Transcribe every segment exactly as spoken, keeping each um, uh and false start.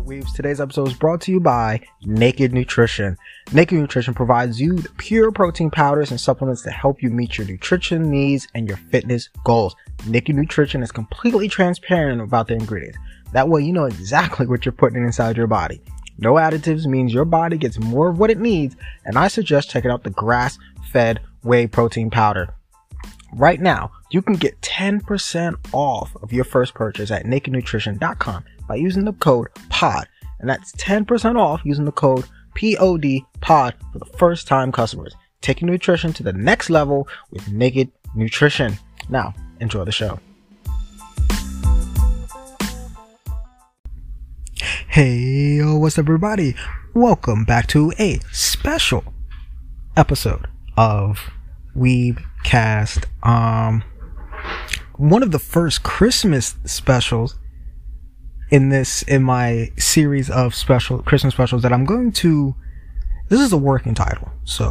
up, Weebs? Today's episode is brought to you by Naked Nutrition. Naked Nutrition provides you the pure protein powders and supplements to help you meet your nutrition needs and your fitness goals. Naked Nutrition is completely transparent about the ingredients. That way you know exactly what you're putting inside your body. No additives means your body gets more of what it needs, and I suggest checking out the grass-fed whey protein powder. Right now, you can get ten percent off of your first purchase at naked nutrition dot com by using the code POD. And that's ten percent off using the code P O D POD for the first time customers. Taking nutrition to the next level with Naked Nutrition. Now, enjoy the show. Hey, yo, what's up, everybody? Welcome back to a special episode of Weebcast. Um, one of the first Christmas specials in this, in my series of special Christmas specials that I'm going to, this is a working title, so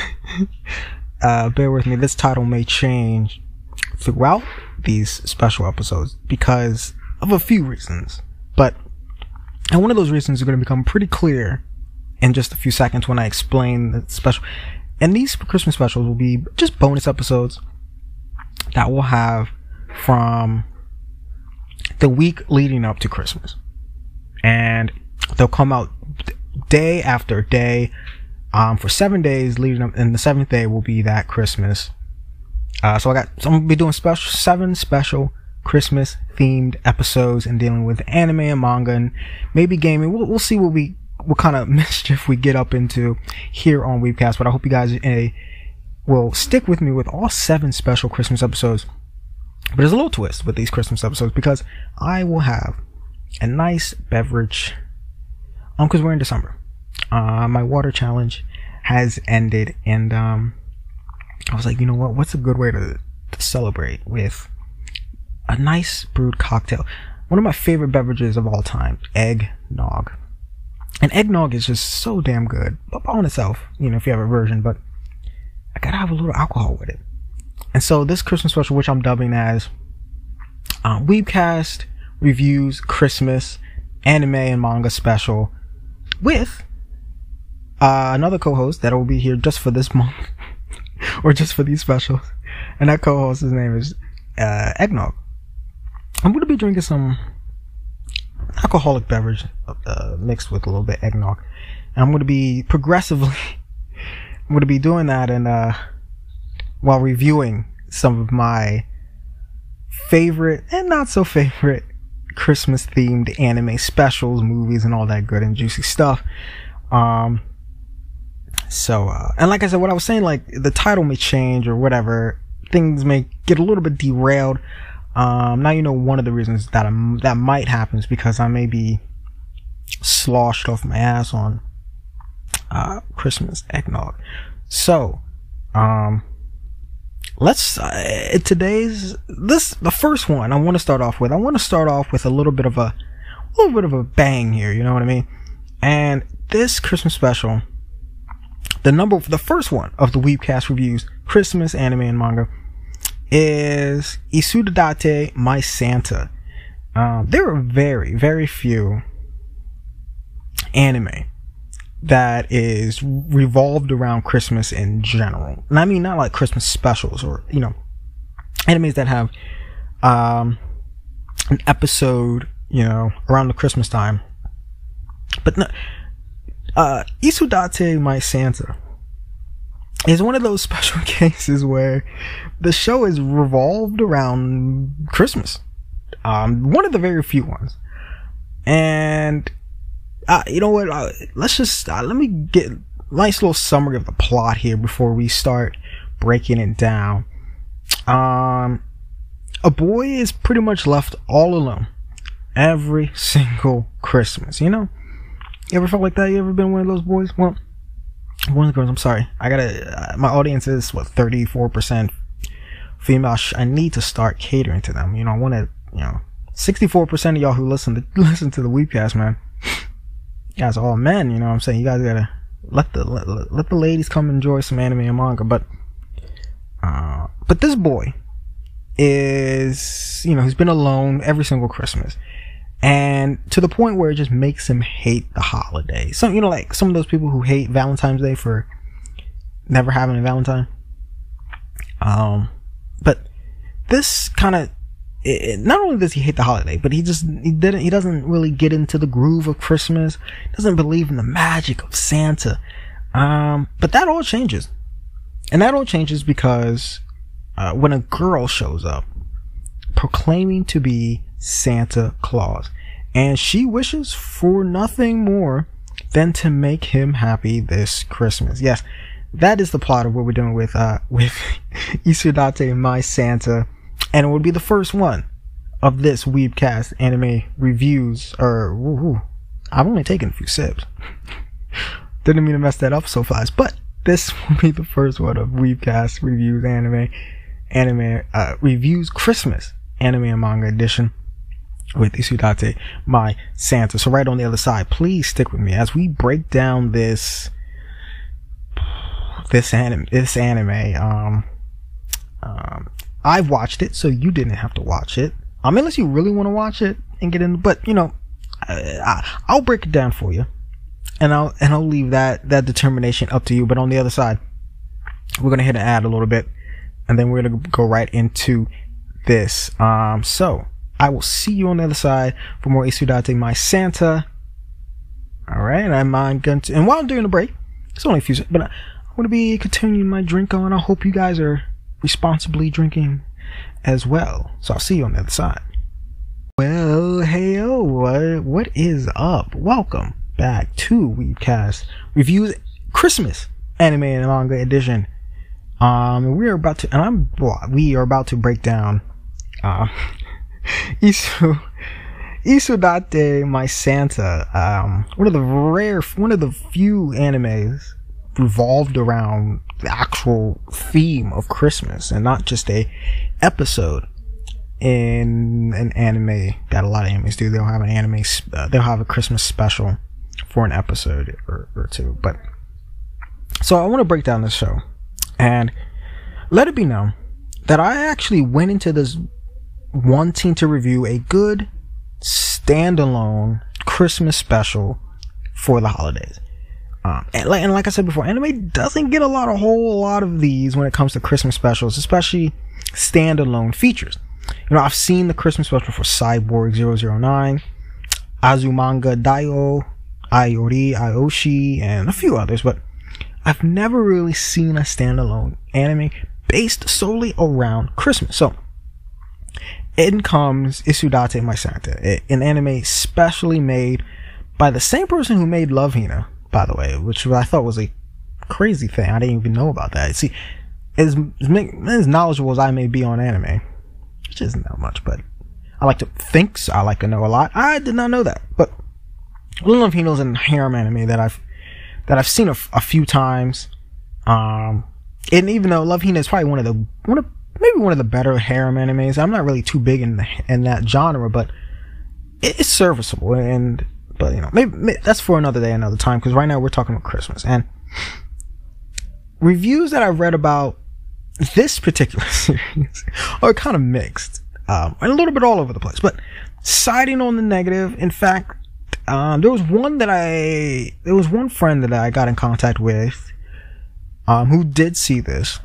uh, bear with me. This title may change throughout these special episodes because of a few reasons, but and one of those reasons is going to become pretty clear in just a few seconds when I explain the special. And these Christmas specials will be just bonus episodes that we'll have from the week leading up to Christmas. And they'll come out day after day um, for seven days leading up. And the seventh day will be that Christmas. Uh, so I got, so I'm going to be doing special, seven special Christmas themed episodes and dealing with anime and manga and maybe gaming. We'll, we'll see what we, what kind of mischief we get up into here on Weebcast, but I hope you guys uh, will stick with me with all seven special Christmas episodes. But there's a little twist with these Christmas episodes because I will have a nice beverage. Um, because we're in December. Uh, my water challenge has ended, and um, I was like, you know what? What's a good way to, to celebrate with a nice brewed cocktail? One of my favorite beverages of all time, eggnog. And eggnog is just so damn good on itself, you know, if you have a version, but I gotta have a little alcohol with it. And so this Christmas special, which I'm dubbing as uh, Weebcast Reviews Christmas Anime and Manga Special, with uh, another co-host that will be here just for this month, or just for these specials. And that co-host, his name is uh, Eggnog. I'm going to be drinking some alcoholic beverage uh, mixed with a little bit eggnog. And I'm going to be progressively, I'm going to be doing that and uh, while reviewing some of my favorite and not so favorite Christmas themed anime specials, movies, and all that good and juicy stuff. Um, so, uh, and like I said, what I was saying, like the title may change or whatever. Things may get a little bit derailed. Um, now you know one of the reasons that I'm, that might happen is because I may be sloshed off my ass on uh, Christmas eggnog. So, um, let's uh, today's this the first one I want to start off with. I want to start off with a little bit of a, a little bit of a bang here. You know what I mean? And this Christmas special, the number, the first one of the Weebcast Reviews Christmas Anime and Manga, is Isudate My Santa. Um, there are very, very few anime that is revolved around Christmas in general. And I mean not like Christmas specials or, you know, animes that have um, an episode, you know, around the Christmas time. But no, uh, Isudate My Santa is one of those special cases where the show is revolved around Christmas. Um, one of the very few ones. And, uh, you know what, uh, let's just, uh, let me get a nice little summary of the plot here before we start breaking it down. Um, a boy is pretty much left all alone every single Christmas, you know? You ever felt like that? You ever been one of those boys? Well, one of the girls, I'm sorry. I gotta, uh, my audience is, what, thirty-four percent female. I need to start catering to them. You know, I want to, you know, sixty-four percent of y'all who listen to, listen to the Weebcast, man. You guys are all men, you know what I'm saying? You guys gotta let the, let, let the ladies come enjoy some anime and manga. But, uh, but this boy is, you know, he's been alone every single Christmas. and to the point where it just makes him hate the holiday. Some, you know, like some of those people who hate Valentine's Day for never having a Valentine. Um, but this kind of, not only does he hate the holiday, but he just he didn't he doesn't really get into the groove of Christmas. Doesn't believe in the magic of Santa. Um, but that all changes, and that all changes because uh, when a girl shows up, proclaiming to be Santa Claus, and she wishes for nothing more than to make him happy this Christmas. Yes, that is the plot of what we're doing with uh with Isudate My Santa. And it would be the first one of this Weebcast anime reviews. Or, woo-hoo, I've only taken a few sips. Didn't mean to mess that up so fast. But this will be the first one of Weebcast reviews anime, anime uh, reviews Christmas anime and manga edition with Isudate My Santa. So right on the other side, please stick with me as we break down this this anime. This anime. Um. Um. I've watched it, so you didn't have to watch it. Um, unless you really want to watch it and get in. But you know, I, I'll break it down for you, and I'll and I'll leave that that determination up to you. But on the other side, we're gonna hit an ad a little bit, and then we're gonna go right into this. Um, so I will see you on the other side for more Isudate My Santa. All right, and I'm going to, and while I'm doing the break, it's only a few, but I'm gonna be continuing my drink on. I hope you guys are responsibly drinking as well. So I'll see you on the other side. Well, hey, oh, what, what is up? Welcome back to Weebcast Reviews Christmas Anime and Manga Edition. Um, we are about to, and I'm, well, we are about to break down, uh, Isu, Isudate My Santa. Um, one of the rare, one of the few animes revolved around the actual theme of Christmas and not just a episode in an anime that a lot of animes do. They'll have an anime, uh, they'll have a Christmas special for an episode or, or two. But so I want to break down this show and let it be known that I actually went into this wanting to review a good standalone Christmas special for the holidays. Um, and, like, and like I said before, anime doesn't get a lot, a whole lot of these when it comes to Christmas specials, especially standalone features. You know, I've seen the Christmas special for Cyborg zero zero nine, Azumanga Daioh, Ayori Aoshi, and a few others, but I've never really seen a standalone anime based solely around Christmas. So, in comes Isudate My Santa, an anime specially made by the same person who made Love Hina, by the way, which I thought was a crazy thing. I didn't even know about that. See, as, as knowledgeable as I may be on anime, which isn't that much, but I like to think so. I like to know a lot. I did not know that. But Love Hina is a harem anime that I've that I've seen a, a few times. Um, and even though Love Hina is probably one of the one of maybe one of the better harem animes, I'm not really too big in the, in that genre, but it, it's serviceable. And but you know, maybe, maybe that's for another day, another time. Because right now we're talking about Christmas, and reviews that I've read about this particular series are kind of mixed, um, and a little bit all over the place. But siding on the negative, in fact, um, there was one that I, there was one friend that I got in contact with, um, who did see this,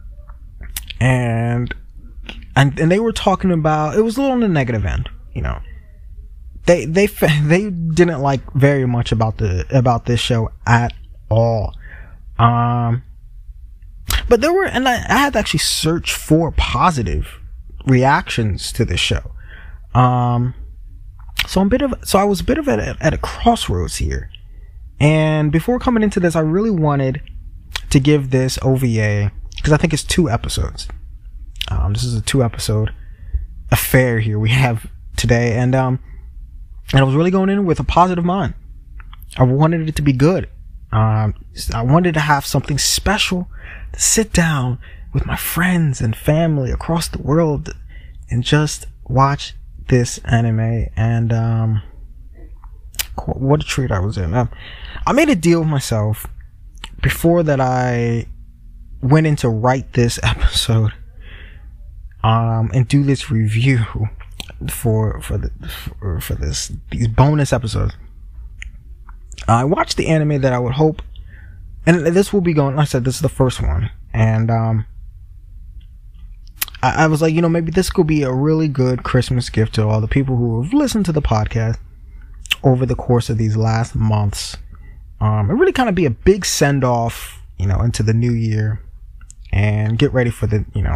and and and they were talking about, it was a little on the negative end, you know. They they they didn't like very much about the about this show at all. Um. But there were, and I, I had to actually search for positive reactions to this show. Um, so I'm a bit of, so I was a bit of a, at a crossroads here. And before coming into this, I really wanted to give this O V A, because I think it's two episodes. Um, this is a two episode affair here we have today. And, um, and I was really going in with a positive mind. I wanted it to be good. Um, I wanted to have something special to sit down with my friends and family across the world and just watch this anime. And um, what a treat I was in. Um, I made a deal with myself before that I went in to write this episode um, and do this review for for the for, for this these bonus episodes. I watched the anime that I would hope, and this will be going. Like I said, this is the first one, and um, I, I was like, you know, maybe this could be a really good Christmas gift to all the people who have listened to the podcast over the course of these last months. Um, it really kind of be a big send off, you know, into the new year, and get ready for the, you know,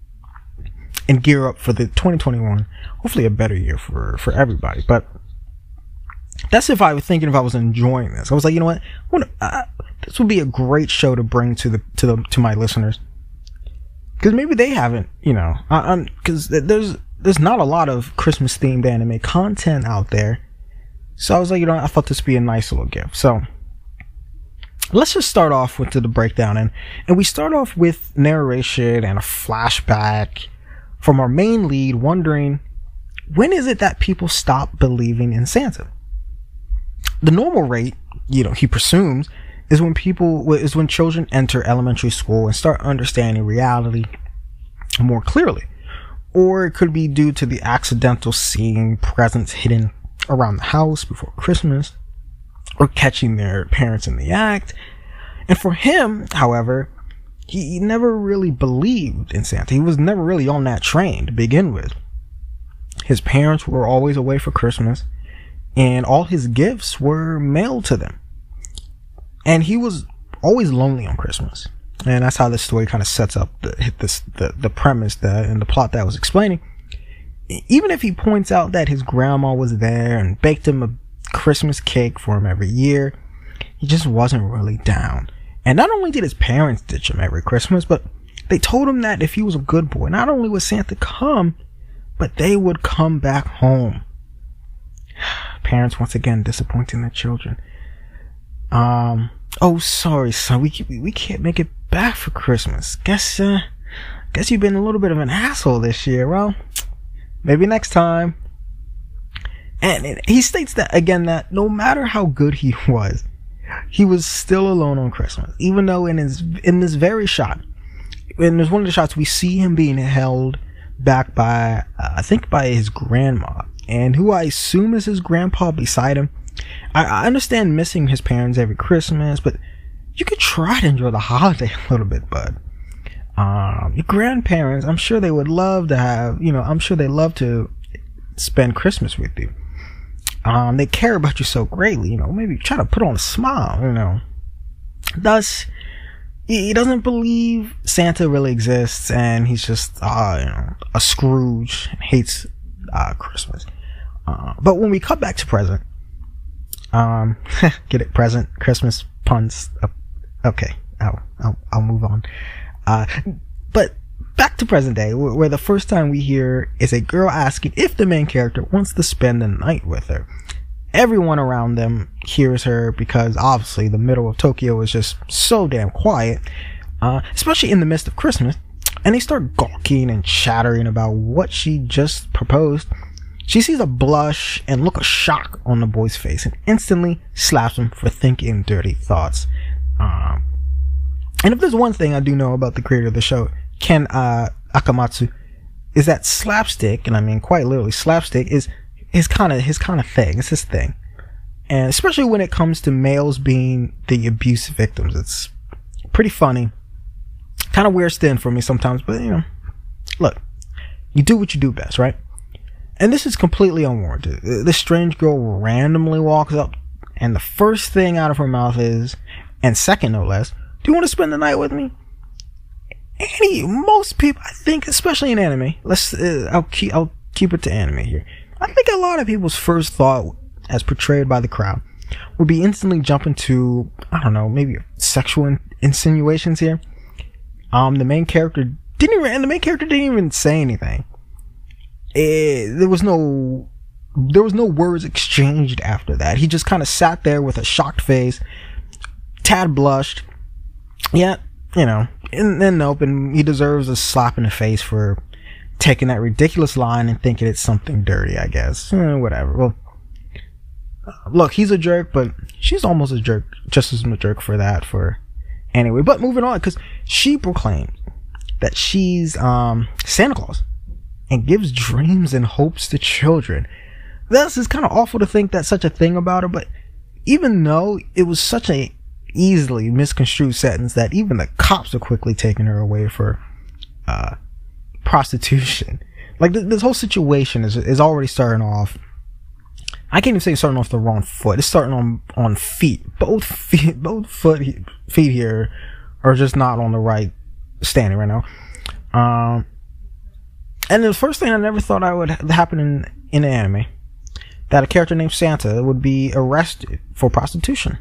and gear up for the twenty twenty-one. Hopefully, a better year for for everybody, but. That's if I was thinking if I was enjoying this. I was like, you know what? I wanna, uh, this would be a great show to bring to the to the to my listeners, because maybe they haven't, you know, because there's there's not a lot of Christmas themed anime content out there. So I was like, you know, I thought this would be a nice little gift. So let's just start off with the, the breakdown, and and we start off with narration and a flashback from our main lead, wondering when is it that people stop believing in Santa. The normal rate, you know, he presumes, is when people is when children enter elementary school and start understanding reality more clearly. Or it could be due to the accidental seeing presents hidden around the house before Christmas, or catching their parents in the act. And for him, however, he never really believed in Santa. He was never really on that train to begin with. His parents were always away for Christmas, and all his gifts were mailed to them. And he was always lonely on Christmas. And that's how this story kind of sets up the this, the, the premise that, and the plot that I was explaining. Even if he points out that his grandma was there and baked him a Christmas cake for him every year, he just wasn't really down. And not only did his parents ditch him every Christmas, but they told him that if he was a good boy, not only would Santa come, but they would come back home. Parents once again disappointing their children. Um. Oh, sorry, son. We we can't make it back for Christmas. Guess uh, guess you've been a little bit of an asshole this year. Well, maybe next time. And it, he states that again that no matter how good he was, he was still alone on Christmas. Even though in his in this very shot, in this one of the shots, we see him being held back by uh, I think by his grandma. And who I assume is his grandpa beside him. I, I understand missing his parents every Christmas, but you could try to enjoy the holiday a little bit, bud. Um, your grandparents, I'm sure they would love to have, you know, I'm sure they love to spend Christmas with you. Um, they care about you so greatly, you know, maybe try to put on a smile, you know. Thus, he doesn't believe Santa really exists, and he's just, uh, you know, a Scrooge and hates Uh, Christmas. Uh, but when we cut back to present, um, get it, present, Christmas puns. Uh, okay, I'll, I'll, I'll move on. Uh, but back to present day, where, where the first time we hear is a girl asking if the main character wants to spend the night with her. Everyone around them hears her because obviously the middle of Tokyo is just so damn quiet, uh, especially in the midst of Christmas. And they start gawking and chattering about what she just proposed. She sees a blush and look of shock on the boy's face and instantly slaps him for thinking dirty thoughts. Um, and if there's one thing I do know about the creator of the show, Ken uh, Akamatsu, is that slapstick, and I mean quite literally slapstick, is his kind of his kind of thing. It's his thing. And especially when it comes to males being the abuse victims, it's pretty funny. Kind of wears thin for me sometimes, but you know, look, you do what you do best, right? And this is completely unwarranted. This strange girl randomly walks up, and the first thing out of her mouth is, and second no less, do you want to spend the night with me? Any, most people, I think, especially in anime, let's, uh, I'll keep, I'll keep it to anime here. I think a lot of people's first thought, as portrayed by the crowd, would be instantly jumping to, I don't know, maybe sexual in- insinuations here. Um, the main character didn't even, and the main character didn't even say anything. It, there was no, there was no words exchanged after that. He just kind of sat there with a shocked face, tad blushed. Yeah, you know, and then nope, and he deserves a slap in the face for taking that ridiculous line and thinking it's something dirty, I guess. Eh, whatever. Well, look, he's a jerk, but she's almost a jerk, just as much a jerk for that, for, anyway, but moving on, because she proclaims that she's um, Santa Claus, and gives dreams and hopes to children. This is kind of awful to think that such a thing about her, but even though it was such a easily misconstrued sentence that even the cops are quickly taking her away for uh, prostitution. Like, th- this whole situation is is already starting off. I can't even say starting off the wrong foot. It's starting on on feet. Both feet, both foot feet here are just not on the right standing right now. Um, and the first thing I never thought I would happen in in an anime, that a character named Santa would be arrested for prostitution.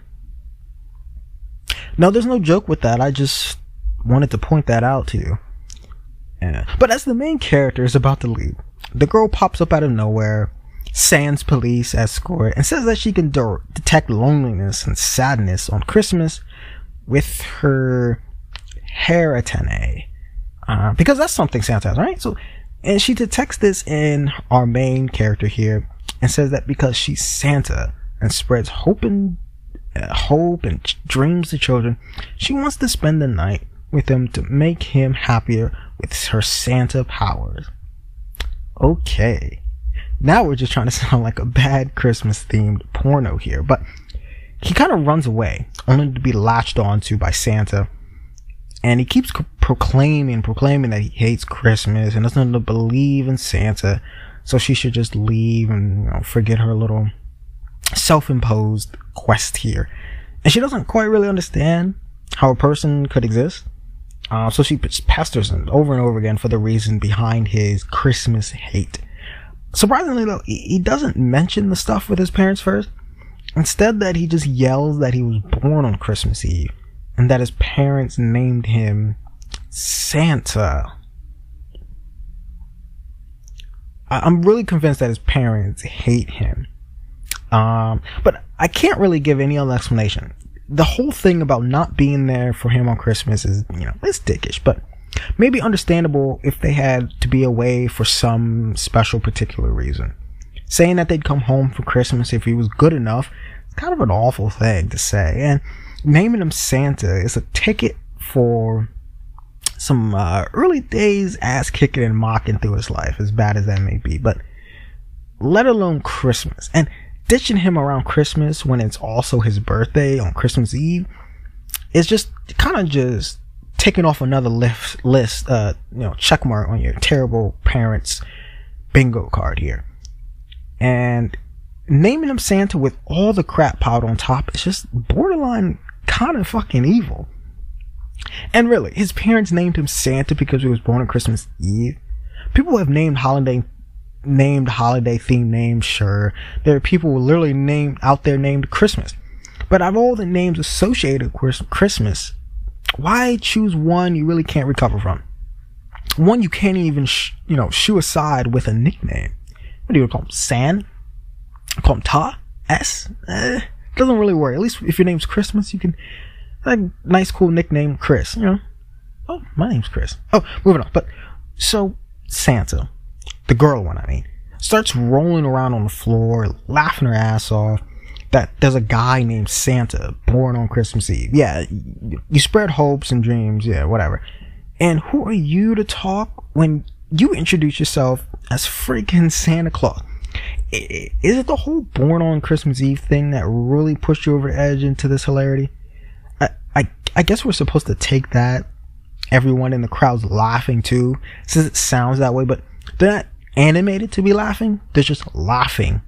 No, there's no joke with that. I just wanted to point that out to you. Yeah. But as the main character is about to leave, the girl pops up out of nowhere, sans police escort, and says that she can de- detect loneliness and sadness on Christmas with her hair antennae. Uh, because that's something Santa has, right? So, and she detects this in our main character here, and says that because she's Santa and spreads hope and uh, hope and ch- dreams to children, she wants to spend the night with him to make him happier with her Santa powers. Okay, now we're just trying to sound like a bad Christmas themed porno here, but he kind of runs away, only to be latched onto by Santa, and he keeps c- proclaiming, proclaiming that he hates Christmas and doesn't believe in Santa, so she should just leave and, you know, forget her little self-imposed quest here. And she doesn't quite really understand how a person could exist. Uh, so she pesters him over and over again for the reason behind his Christmas hate. Surprisingly though, he doesn't mention the stuff with his parents first. Instead, that he just yells that he was born on Christmas Eve and that his parents named him Santa. I'm really convinced that his parents hate him. Um, but I can't really give any other explanation. The whole thing about not being there for him on Christmas is, you know, it's dickish, but maybe understandable if they had to be away for some special particular reason. Saying that they'd come home for Christmas if he was good enough is kind of an awful thing to say. And naming him Santa is a ticket for some uh, early days ass kicking and mocking through his life, as bad as that may be. But let alone Christmas. And ditching him around Christmas when it's also his birthday on Christmas Eve is just kind of just taking off another list, list uh, you know, check mark on your terrible parents' bingo card here. And naming him Santa with all the crap piled on top is just borderline kind of fucking evil. And really, his parents named him Santa because he was born on Christmas Eve. People have named holiday named holiday themed names, sure. There are people who literally named out there named Christmas. But out of all the names associated with Christmas, why choose one you really can't recover from? One you can't even, sh- you know, shoo aside with a nickname. What do you call him? San? Call him Ta? S? Eh, doesn't really work. At least if your name's Christmas, you can, like, nice cool nickname, Chris, you know? Oh, my name's Chris. Oh, moving on. But, so, Santa, the girl one, I mean, starts rolling around on the floor, laughing her ass off, that there's a guy named Santa born on Christmas Eve. Yeah, you spread hopes and dreams, yeah, whatever. And who are you to talk when you introduce yourself as freaking Santa Claus? Is it the whole born on Christmas Eve thing that really pushed you over the edge into this hilarity? I, I, I guess we're supposed to take that. Everyone in the crowd's laughing too, since it sounds that way, but they're not animated to be laughing. They're just laughing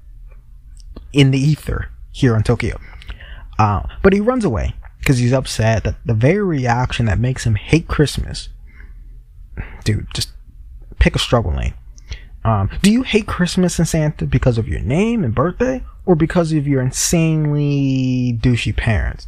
in the ether here in Tokyo. Uh, but he runs away because he's upset that the very reaction that makes him hate Christmas. Dude, just pick a struggle lane. Um, do you hate Christmas and Santa because of your name and birthday, or because of your insanely douchey parents?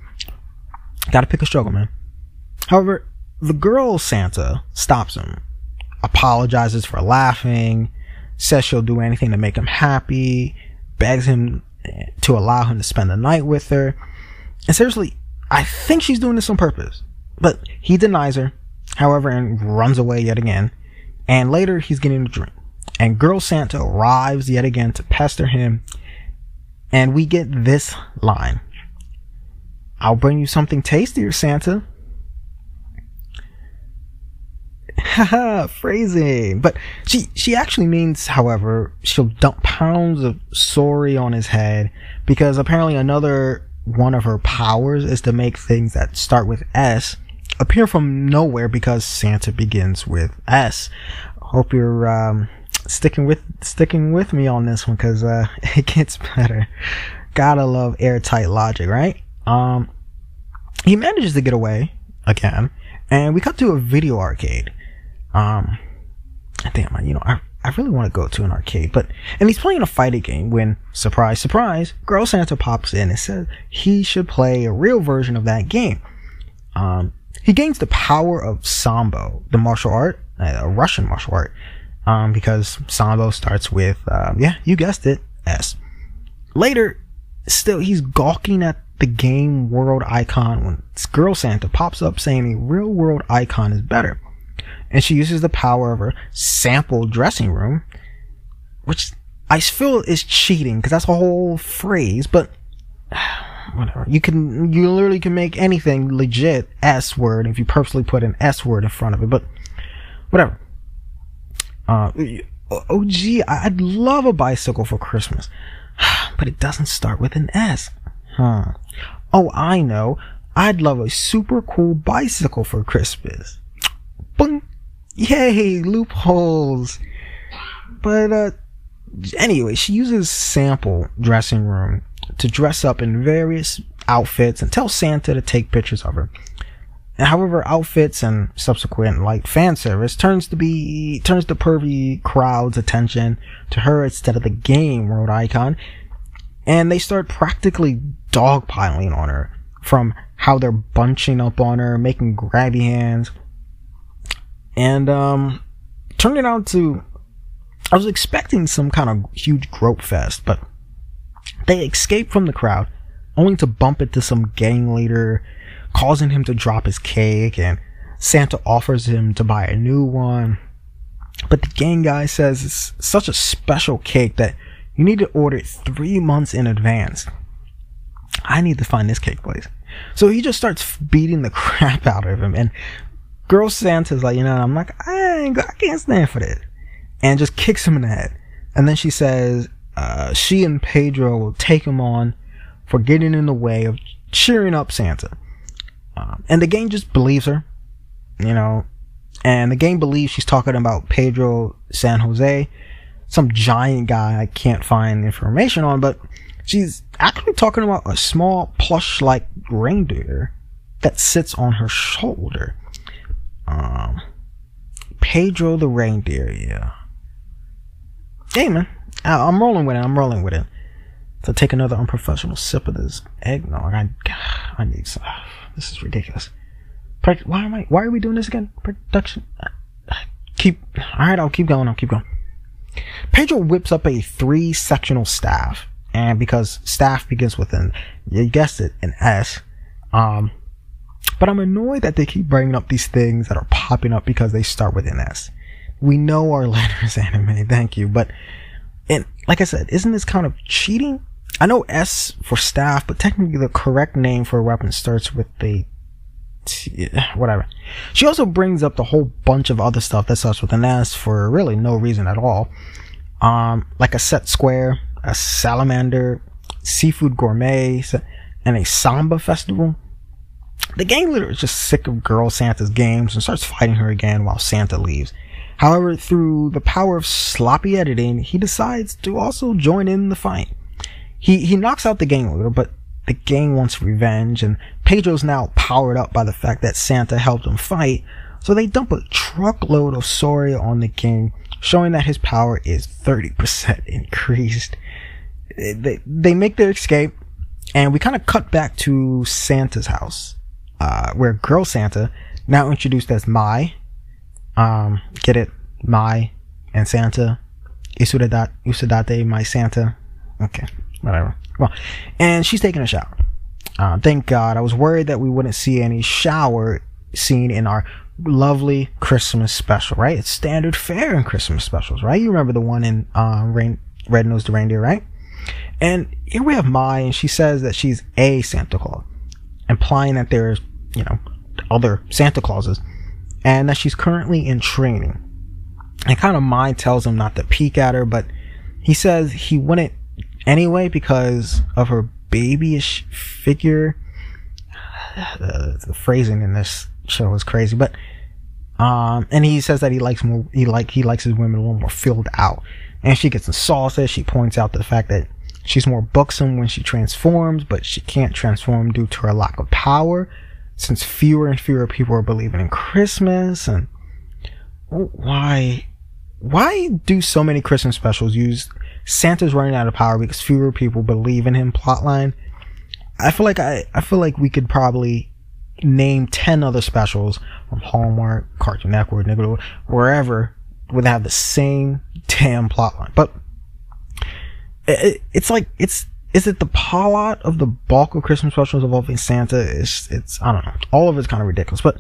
Gotta pick a struggle, man. However, the girl Santa stops him, apologizes for laughing, says she'll do anything to make him happy, begs him to allow him to spend the night with her. And seriously, I think she's doing this on purpose. But he denies her, however, and runs away yet again. And later, he's getting a drink. And girl Santa arrives yet again to pester him. And we get this line. "I'll bring you something tastier, Santa." Haha, phrasing. But she she actually means, however, she'll dump pounds of sorry on his head, because apparently another one of her powers is to make things that start with S appear from nowhere, because Santa begins with S. Hope you're um, sticking with sticking with me on this one, because uh, it gets better. Gotta love airtight logic, right? Um, he manages to get away again, and we cut to a video arcade. Um, damn, you know, I, I really want to go to an arcade, but, and he's playing a fighting game when, surprise, surprise, Girl Santa pops in and says he should play a real version of that game. Um, he gains the power of Sambo, the martial art, uh, a Russian martial art, um, because Sambo starts with, uh, yeah, you guessed it, S. Later, still, he's gawking at the game world icon when Girl Santa pops up saying a real world icon is better. And she uses the power of her sample dressing room, which I feel is cheating, because that's a whole phrase, but whatever. You can, you literally can make anything legit S word if you purposely put an S word in front of it, but whatever. Uh, oh gee, I'd love a bicycle for Christmas, but it doesn't start with an S. Huh. Oh, I know. I'd love a super cool bicycle for Christmas. Boom. Yay, loopholes. But, uh, anyway, she uses sample dressing room to dress up in various outfits and tell Santa to take pictures of her. And however, outfits and subsequent, like, fan service turns to be, turns the pervy crowd's attention to her instead of the game world icon. And they start practically dogpiling on her, from how they're bunching up on her, making grabby hands. And, um, turned it out to, I was expecting some kind of huge grope fest, but they escape from the crowd, only to bump into some gang leader, causing him to drop his cake, and Santa offers him to buy a new one. But the gang guy says it's such a special cake that you need to order it three months in advance. I need to find this cake place. So he just starts beating the crap out of him, and Girl Santa's like, you know, I'm like, I, ain't, I can't stand for this. And just kicks him in the head. And then she says uh, she and Pedro will take him on for getting in the way of cheering up Santa. Um, and the gang just believes her, you know. And the gang believes she's talking about Pedro San Jose, some giant guy I can't find information on, but she's actually talking about a small plush-like reindeer that sits on her shoulder. Um, Pedro the reindeer, yeah. Hey, man, I, I'm rolling with it. I'm rolling with it. So take another unprofessional sip of this eggnog. I, I need some. This is ridiculous. Why am I? Why are we doing this again? Production. Keep. All right, I'll keep going. I'll keep going. Pedro whips up a three-sectional staff, and because staff begins with an, you guessed it, an S. Um. But I'm annoyed that they keep bringing up these things that are popping up because they start with an S. We know our letters, anime, thank you. But, and like I said, isn't this kind of cheating? I know S for staff, but technically the correct name for a weapon starts with the T, whatever. She also brings up the whole bunch of other stuff that starts with an S for really no reason at all. Um, like a set square, a salamander, seafood gourmet, and a samba festival. The gang leader is just sick of Girl Santa's games and starts fighting her again while Santa leaves. However, through the power of sloppy editing, he decides to also join in the fight. He he knocks out the gang leader, but the gang wants revenge, and Pedro's now powered up by the fact that Santa helped him fight, so they dump a truckload of sorry on the king, showing that his power is thirty percent increased. They, they make their escape, and we kind of cut back to Santa's house. Uh, where Girl Santa, now introduced as Mai, um, get it? Mai and Santa, Isuradate, Usadate, My Santa. Okay, whatever. Well, and she's taking a shower. Uh, thank God. I was worried that we wouldn't see any shower scene in our lovely Christmas special, right? It's standard fare in Christmas specials, right? You remember the one in uh, Rain, Red-Nosed Reindeer, right? And here we have Mai, and she says that she's a Santa Claus, implying that there's, you know, other Santa Clauses. and that she's currently in training. And kind of Mai tells him not to peek at her, but he says he wouldn't anyway because of her babyish figure. The, the phrasing in this show is crazy, but um, and he says that he likes more. He like he likes his women a little more filled out. And she gets insulted. She points out the fact that she's more buxom when she transforms, but she can't transform due to her lack of power, since fewer and fewer people are believing in Christmas. And why, why do so many Christmas specials use Santa's running out of power because fewer people believe in him plotline? I feel like I, I feel like we could probably name ten other specials from Hallmark, Cartoon Network, Nickelodeon, wherever, would have the same damn plotline. But it, it's like, it's, is it the plot of the bulk of Christmas specials involving Santa? It's, it's, I don't know. All of it's kind of ridiculous. But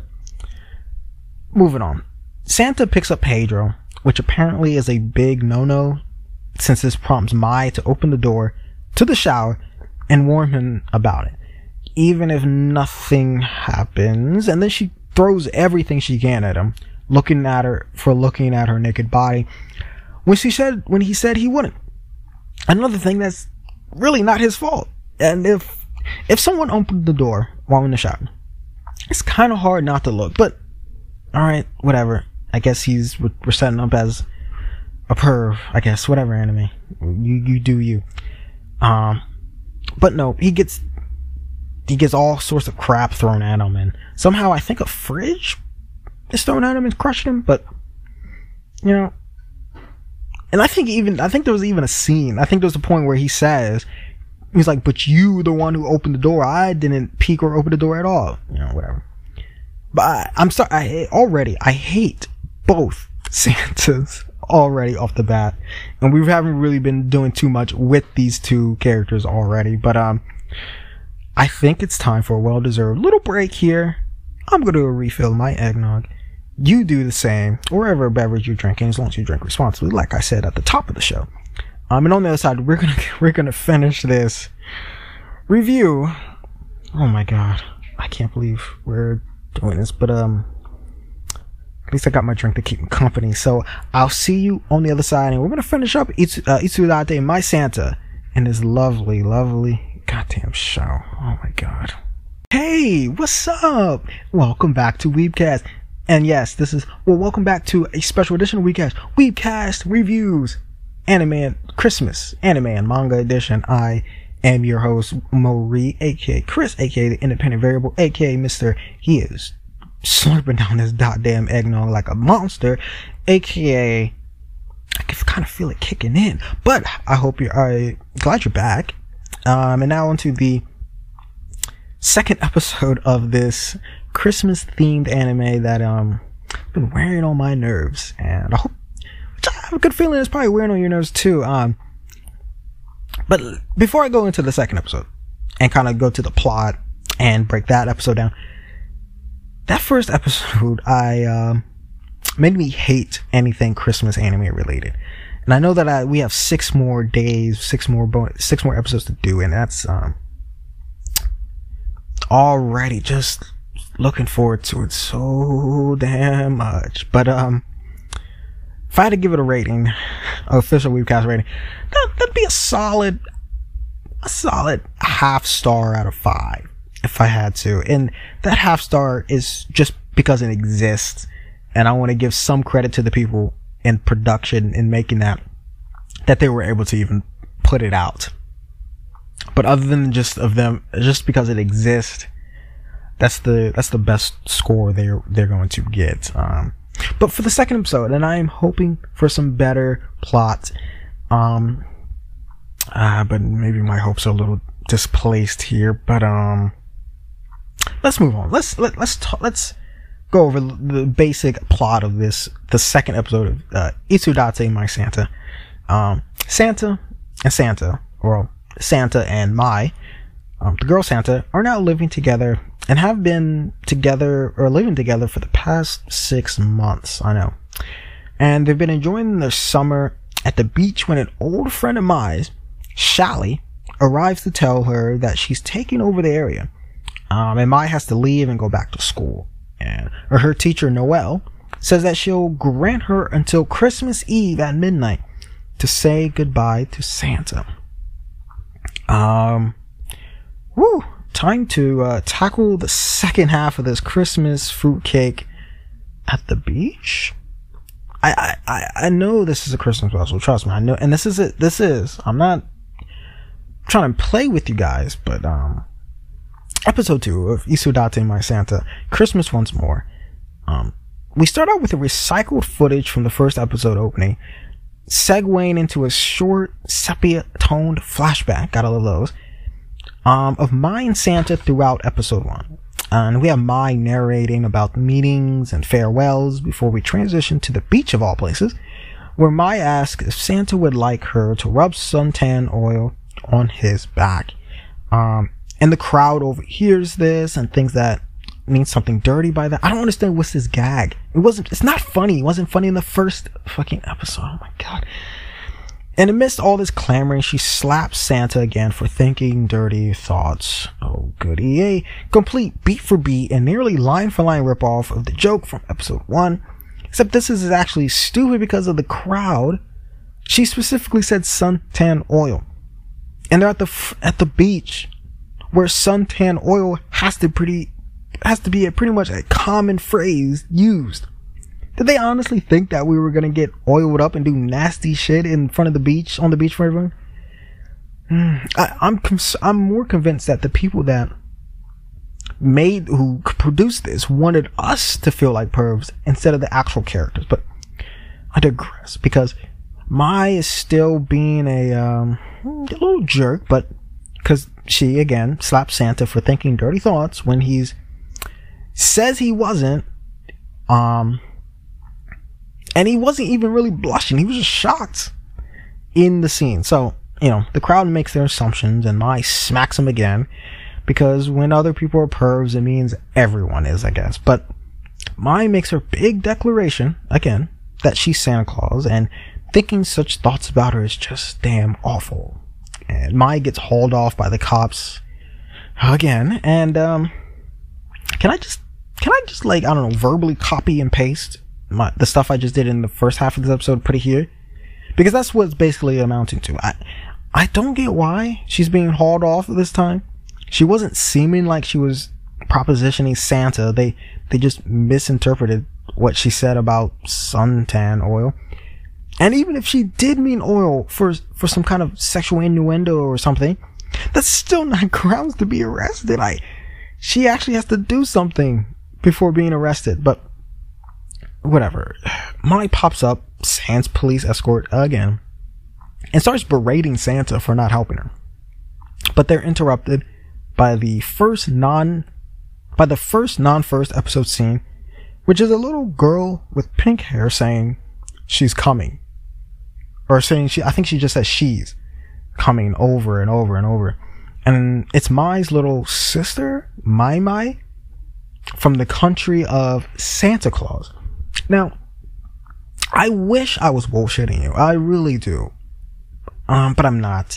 moving on. Santa picks up Pedro, which apparently is a big no-no, since this prompts Mai to open the door to the shower and warn him about it, even if nothing happens. And then she throws everything she can at him, looking at her for looking at her naked body, when she said when he said he wouldn't. Another thing that's really not his fault. And if if someone opened the door while in the shower, it's kind of hard not to look. But all right, whatever. I guess he's we're setting up as a perv. I guess whatever, anime. You you do you. Um. But no, he gets he gets all sorts of crap thrown at him, and somehow I think a fridge is thrown at him and crushed him. But you know, and I think even I think there was even a scene. I think there was a point where he says, he's like, "But you, the one who opened the door. I didn't peek or open the door at all." You know, whatever. But I, I'm sorry. I already I hate both Santas already off the bat, and we haven't really been doing too much with these two characters already, but um I think it's time for a well-deserved little break here. I'm going to refill my eggnog. You do the same wherever beverage you're drinking, as long as you drink responsibly, like I said at the top of the show. Um and on the other side, we're gonna we're gonna finish this review. Oh my god, I can't believe we're doing this, but um at least I got my drink to keep me company. So I'll see you on the other side, and we're gonna finish up Itsu, uh, Itsudate My Santa in this lovely, lovely goddamn show. Oh my god. Hey, what's up? Welcome back to Weebcast. And yes, this is, well, welcome back to a special edition of Weebcast. Weebcast Reviews. Anime and Christmas. Anime and Manga Edition. I am your host, Mori, aka Chris, aka The Independent Variable, aka Mister He is slurping down this goddamn eggnog like a monster, aka I can kind of feel it kicking in. But I hope you're I glad you're back. Um, and now onto the second episode of this Christmas themed anime that um been wearing on my nerves, and I hope, which I have a good feeling it's probably wearing on your nerves too. Um, but before I go into the second episode and kind of go to the plot and break that episode down. That first episode, I, um, made me hate anything Christmas anime related. And I know that I, we have six more days, six more, bon- six more episodes to do, and that's, um, already just looking forward to it so damn much. But, um, if I had to give it a rating, official Weebcast rating, that, that'd be a solid, a solid half star out of five. If I had to. And that half star is just because it exists, and I want to give some credit to the people in production in making that, that they were able to even put it out. But other than just of them, just because it exists, that's the that's the best score they're they're going to get. Um, but for the second episode, and I am hoping for some better plot. Um, uh, but maybe my hopes are a little displaced here. But um. Let's move on. Let's let, let's talk, let's go over the basic plot of this, the second episode of uh, Itsudate My Santa. Um, Santa and Santa, or Santa and Mai, um, the girl Santa, are now living together and have been together or living together for the past six months. I know, and they've been enjoying their summer at the beach when an old friend of Mai's, Shally, arrives to tell her that she's taking over the area. Um, and Mai has to leave and go back to school. and or her teacher Noelle says that she'll grant her until Christmas Eve at midnight to say goodbye to Santa. Um, woo, time to uh, tackle the second half of this Christmas fruitcake at the beach. I, I, I know this is a Christmas special, trust me, I know, and this is it, this is, I'm not trying to play with you guys, but, um, episode two of Isodate My Santa, Christmas Once More. Um, we start out with the recycled footage from the first episode opening, segueing into a short, sepia-toned flashback, gotta love those, um, of Mai and Santa throughout episode one. And we have Mai narrating about meetings and farewells before we transition to the beach of all places, where Mai asks if Santa would like her to rub suntan oil on his back. Um, and the crowd overhears this and thinks that means something dirty by that. I don't understand what's this gag. It wasn't, it's not funny. It wasn't funny in the first fucking episode. Oh my god. And amidst all this clamoring, she slaps Santa again for thinking dirty thoughts. Oh, goody. A complete beat for beat and nearly line for line ripoff of the joke from episode one. Except this is actually stupid because of the crowd. She specifically said suntan oil. And they're at the, f- at the beach where suntan oil has to pretty, has to be a pretty much a common phrase used. Did they honestly think that we were going to get oiled up and do nasty shit in front of the beach, on the beach for everyone? Mm, I, I'm cons- I'm more convinced that the people that made, who produced this, wanted us to feel like pervs instead of the actual characters. But I digress, because Mai is still being a, um, a little jerk, but because she, again, slapped Santa for thinking dirty thoughts when he's says he wasn't, um... and he wasn't even really blushing. He was just shocked in the scene. So, you know, the crowd makes their assumptions and Mai smacks him again. Because when other people are pervs, it means everyone is, I guess. But Mai makes her big declaration, again, that she's Santa Claus. And thinking such thoughts about her is just damn awful. And Mai gets hauled off by the cops again. And, um, can I just, can I just, like, I don't know, verbally copy and paste My, the stuff I just did in the first half of this episode, put it here, because that's what it's basically amounting to. I I don't get why she's being hauled off this time. She wasn't seeming like she was propositioning Santa. They they just misinterpreted what she said about suntan oil. And even if she did mean oil for for some kind of sexual innuendo or something, that's still not grounds to be arrested. I she actually has to do something before being arrested, but whatever. Mai pops up, sans police escort again, and starts berating Santa for not helping her. But they're interrupted by the first non, by the first non-first episode scene, which is a little girl with pink hair saying she's coming, or saying she. I think she just says she's coming over and over and over, and it's Mai's little sister, Mai Mai, from the country of Santa Claus. Now, I wish I was bullshitting you. I really do. Um, but I'm not.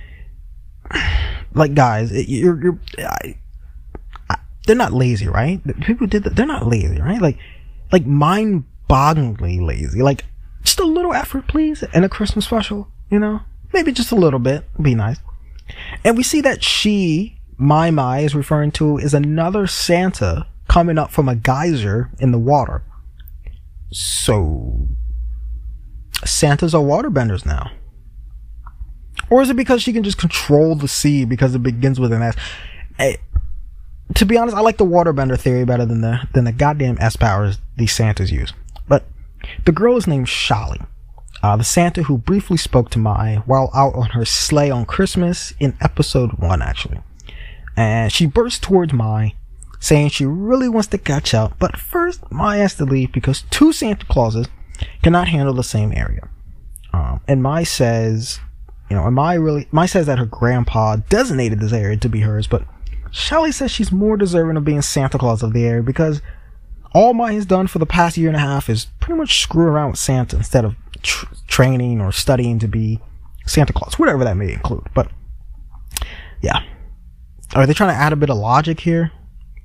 Like, guys, you're, you're, I, I, they're not lazy, right? People did that. They're not lazy, right? Like, like mind-bogglingly lazy. Like, just a little effort, please, in a Christmas special, you know? Maybe just a little bit. Be nice. And we see that she, Mai Mai, is referring to is another Santa coming up from a geyser in the water. So, Santas are waterbenders now. Or is it because she can just control the sea because it begins with an S? Hey, to be honest, I like the waterbender theory better than the than the goddamn S powers these Santas use. But the girl is named Shali, uh, the Santa who briefly spoke to Mai while out on her sleigh on Christmas in episode one, actually. And she bursts towards Mai, saying she really wants to catch up, but first Mai has to leave because two Santa Clauses cannot handle the same area. Um, and Mai says, you know, and Mai really, Mai says that her grandpa designated this area to be hers, but Shali says she's more deserving of being Santa Claus of the area because all Mai has done for the past year and a half is pretty much screw around with Santa instead of tr- training or studying to be Santa Claus, whatever that may include. But yeah, are they trying to add a bit of logic here?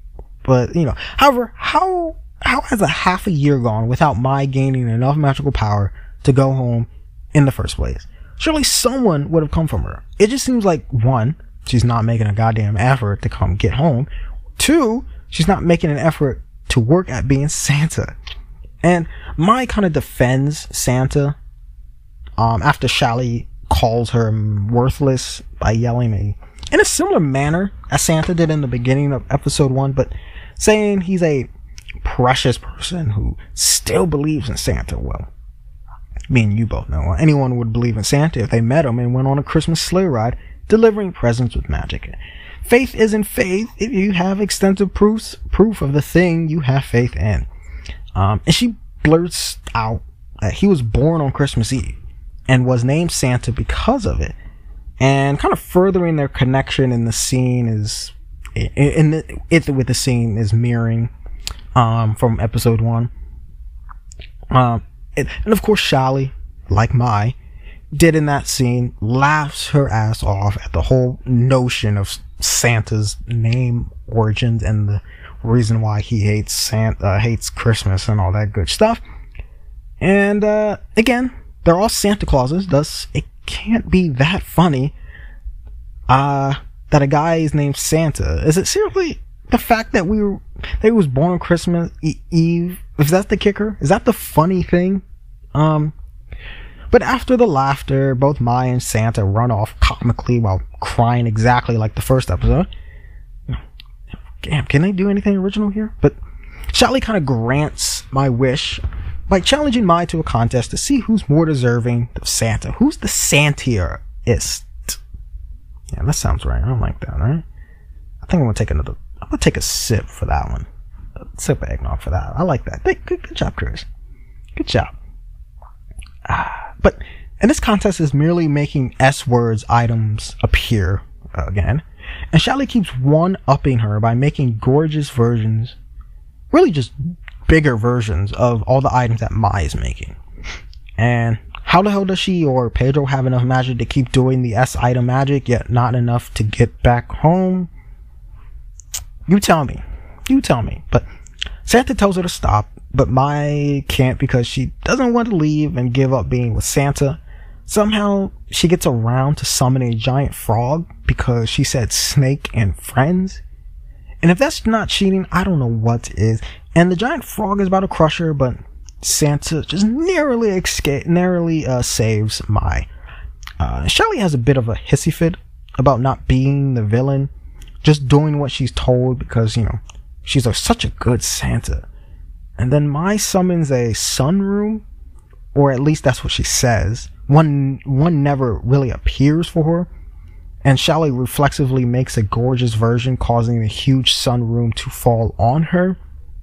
But, you know, however, how, how has a half a year gone without Mai gaining enough magical power to go home in the first place? Surely someone would have come from her. It just seems like, one, she's not making a goddamn effort to come get home. Two, she's not making an effort to work at being Santa. And Mai kind of defends Santa um, after Shally calls her worthless by yelling a, in a similar manner as Santa did in the beginning of episode one, but saying he's a precious person who still believes in Santa. Well, me and you both know anyone would believe in Santa if they met him and went on a Christmas sleigh ride delivering presents with magic. Faith isn't faith if you have extensive proofs, proof of the thing you have faith in. Um, and she blurts out that he was born on Christmas Eve and was named Santa because of it. And kind of furthering their connection in the scene is, in the, it with the scene is mirroring um, from episode one. Um, and, and of course, Shally, like Mai, did in that scene, laughs her ass off at the whole notion of Santa's name origins and the reason why he hates Santa, uh, hates Christmas and all that good stuff. And uh, again, they're all Santa Clauses, thus it can't be that funny uh, that a guy is named Santa. Is it seriously the fact that we were that he was born on Christmas Eve? Is that the kicker? Is that the funny thing? Um, but after the laughter, both Mai and Santa run off comically while crying exactly like the first episode. Damn, can they do anything original here? But Shally kind of grants my wish by challenging Mai to a contest to see who's more deserving of Santa. Who's the Santier-ist? Yeah, that sounds right. I don't like that, right? I think I'm gonna take another. I'm gonna take a sip for that one. A sip of eggnog for that. I like that. Good, good, good job, Chris. Good job. Ah, but and this contest is merely making S words items appear uh, again, and Shally keeps one-upping her by making gorgeous versions, really just bigger versions of all the items that Mai is making. And how the hell does she or Pedro have enough magic to keep doing the S item magic, yet not enough to get back home? You tell me. You tell me. But Santa tells her to stop, but Mai can't because she doesn't want to leave and give up being with Santa. Somehow she gets around to summon a giant frog because she said snake and friends. And if that's not cheating, I don't know what is. And the giant frog is about to crush her, but Santa just narrowly escape, narrowly uh, saves Mai. Uh, Shally has a bit of a hissy fit about not being the villain, just doing what she's told because, you know, she's a, such a good Santa. And then Mai summons a sunroom, or at least that's what she says. One, one never really appears for her. And Shally reflexively makes a gorgeous version, causing a huge sunroom to fall on her.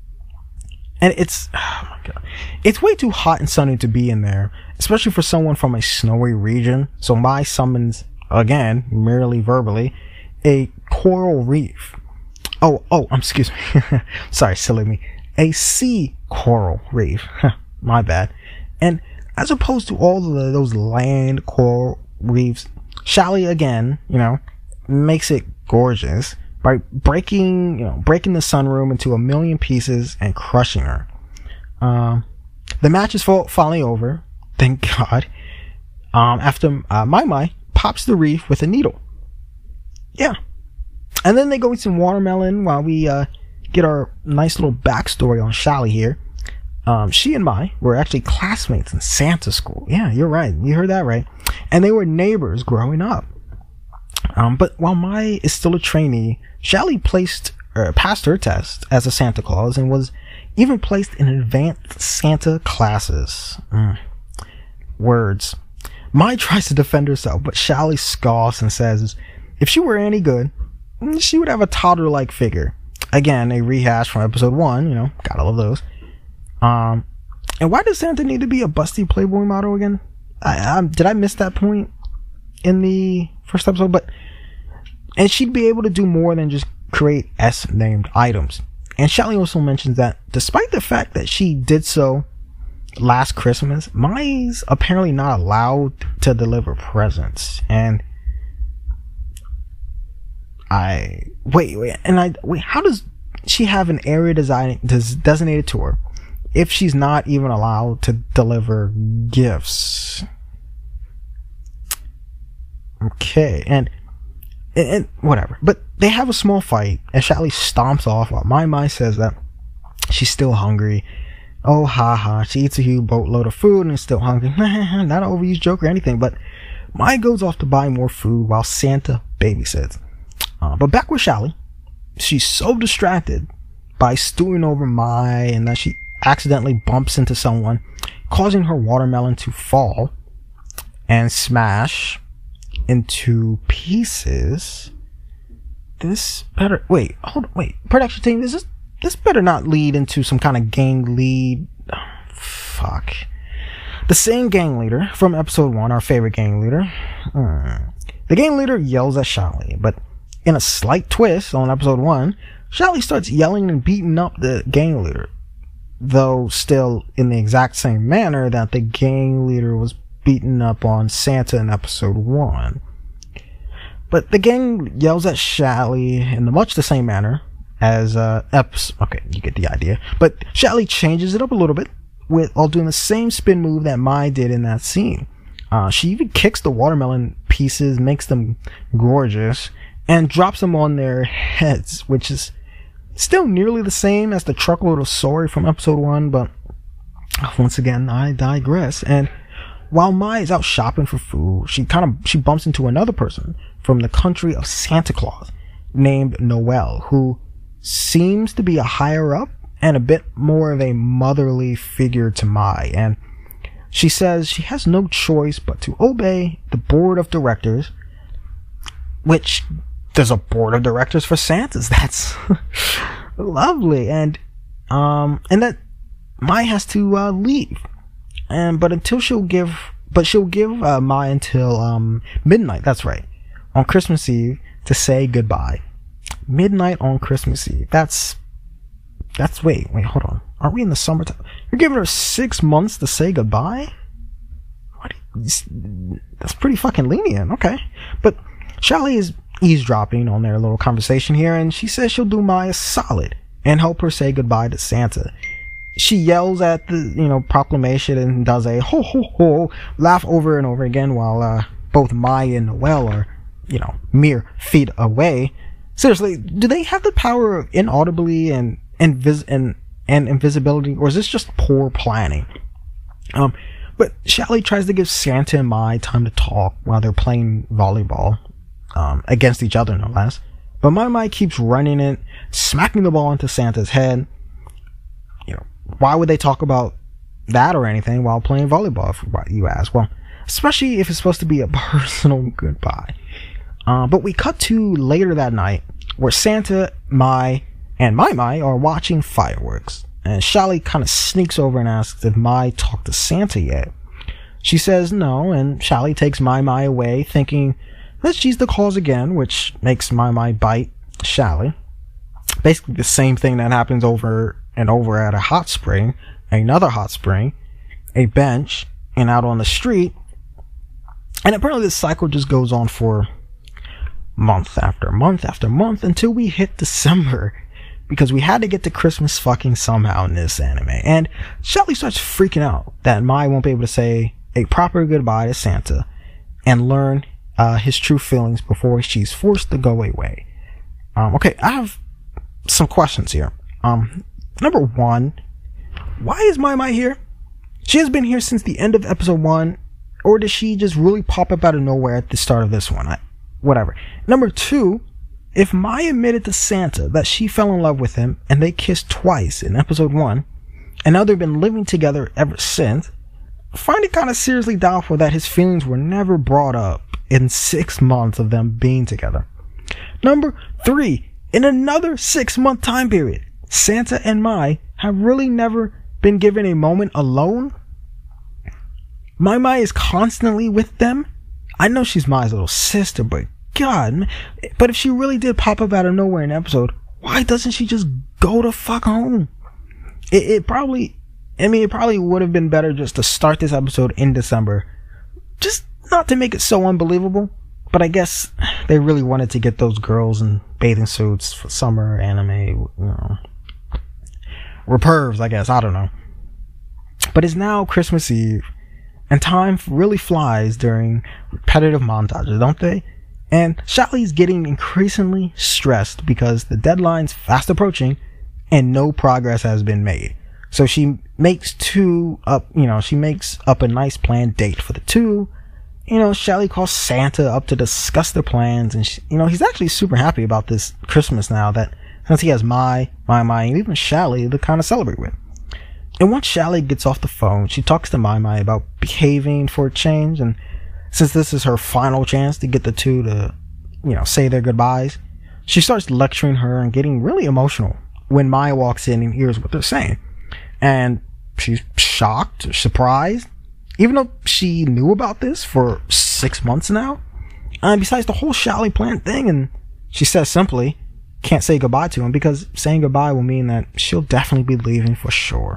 And it's, oh my god, it's way too hot and sunny to be in there, especially for someone from a snowy region. So Mai summons, again, merely verbally, a coral reef. Oh, oh, um, excuse me. Sorry, silly me. A sea coral reef. My bad. And as opposed to all of the, those land coral reefs, Shally again, you know, makes it gorgeous by breaking, you know, breaking the sunroom into a million pieces and crushing her. Um, the match is finally over, thank God. Um, after uh, Mai Mai pops the reef with a needle. Yeah, and then they go eat some watermelon while we uh, get our nice little backstory on Shally here. Um, she and Mai were actually classmates in Santa school. Yeah, you're right. You heard that right. And they were neighbors growing up. Um, but while Mai is still a trainee, Shally placed, or passed her test as a Santa Claus and was even placed in advanced Santa classes. Mm. Words. Mai tries to defend herself, but Shally scoffs and says if she were any good, she would have a toddler-like figure. Again, a rehash from episode one, you know, gotta love those. Um, and why does Santa need to be a busty Playboy model again? I, I, did I miss that point in the first episode? But and she'd be able to do more than just create S-named items. And Shally also mentions that despite the fact that she did so last Christmas, Mai's apparently not allowed to deliver presents. And I wait, wait, and I wait. How does she have an area design, des- designated to her if she's not even allowed to deliver gifts? Okay, and, and, and whatever. But they have a small fight, and Shelly stomps off while Mai Mai says that she's still hungry. Oh, ha ha. She eats a huge boatload of food and is still hungry. Not an overused joke or anything, but Mai goes off to buy more food while Santa babysits. Uh, but back with Shelly, she's so distracted by stewing over Mai and that she accidentally bumps into someone, causing her watermelon to fall and smash into pieces. This better wait, hold on, wait, production team, this is this better not lead into some kind of gang lead. Oh, fuck. The same gang leader from episode one, our favorite gang leader. Hmm. The gang leader yells at Shelly, but in a slight twist on episode one, Shelly starts yelling and beating up the gang leader, though still in the exact same manner that the gang leader was beaten up on Santa in episode one. But the gang yells at Shelly in much the same manner as uh episode. Okay, you get the idea. But Shelly changes it up a little bit with all doing the same spin move that Mai did in that scene. Uh, she even kicks the watermelon pieces, makes them gorgeous, and drops them on their heads, which is still nearly the same as the truckload of sorry from episode one. But once again, I digress. And while Mai is out shopping for food, she kind of she bumps into another person from the country of Santa Claus named Noelle, who seems to be a higher up and a bit more of a motherly figure to Mai. And she says she has no choice but to obey the board of directors, which there's a board of directors for Santas. That's lovely. And um and that Mai has to uh, leave. And but until she'll give but she'll give uh, Mai until um midnight, that's right, on Christmas Eve to say goodbye. Midnight on Christmas Eve. That's that's wait, wait, hold on. Aren't we in the summertime? You're giving her six months to say goodbye? What? That's pretty fucking lenient. Okay. But Shelly is eavesdropping on their little conversation here, and she says she'll do Mai a solid and help her say goodbye to Santa. She yells at the, you know, proclamation and does a ho ho ho laugh over and over again while uh, both Mai and Noelle are, you know, mere feet away. Seriously, do they have the power of inaudibly and invis and and invisibility, or is this just poor planning? Um, but Shelly tries to give Santa and Mai time to talk while they're playing volleyball, um, against each other, no less. But Mai Mai keeps running it, smacking the ball into Santa's head. You know, why would they talk about that or anything while playing volleyball, if you ask? Well, especially if it's supposed to be a personal goodbye. Uh, but we cut to later that night, where Santa, Mai, and Mai Mai are watching fireworks. And Shelly kind of sneaks over and asks if Mai talked to Santa yet. She says no, and Shelly takes Mai Mai away, thinking that she's the cause again, which makes Mai Mai bite Shelly. Basically the same thing that happens over and over at a hot spring, another hot spring, a bench, and out on the street. And apparently this cycle just goes on for month after month after month until we hit December, because we had to get to Christmas fucking somehow in this anime. And Shelly starts freaking out that Mai won't be able to say a proper goodbye to Santa and learn uh, his true feelings before she's forced to go away. Um, okay, I have some questions here. Um, number one, why is Mai Mai here? She has been here since the end of episode one, or does she just really pop up out of nowhere at the start of this one? I, whatever. Number two, if Mai admitted to Santa that she fell in love with him and they kissed twice in episode one, and now they've been living together ever since, I find it kind of seriously doubtful that his feelings were never brought up in six months of them being together. Number three, in another six month time period, Santa and Mai have really never been given a moment alone. Mai Mai is constantly with them. I know she's Mai's little sister, but God, but if she really did pop up out of nowhere in an episode, why doesn't she just go to fuck home? It, it probably, I mean, it probably would have been better just to start this episode in December, just not to make it so unbelievable. But I guess they really wanted to get those girls in bathing suits for summer anime, you know, reperves, I guess, I don't know. But it's now Christmas Eve, and time really flies during repetitive montages, don't they? And Shally's getting increasingly stressed because the deadline's fast approaching and no progress has been made. So she makes two up, you know, she makes up a nice planned date for the two. You know, Shally calls Santa up to discuss their plans, and she, you know, he's actually super happy about this Christmas now that since he has Mai, Mai Mai, and even Shally to kind of celebrate with. And once Shally gets off the phone, she talks to Mai Mai about behaving for a change, and since this is her final chance to get the two to, you know, say their goodbyes, she starts lecturing her and getting really emotional when Mai walks in and hears what they're saying. And she's shocked, or surprised, even though she knew about this for six months now. And besides the whole Shally plan thing, and she says simply, can't say goodbye to him because saying goodbye will mean that she'll definitely be leaving for sure.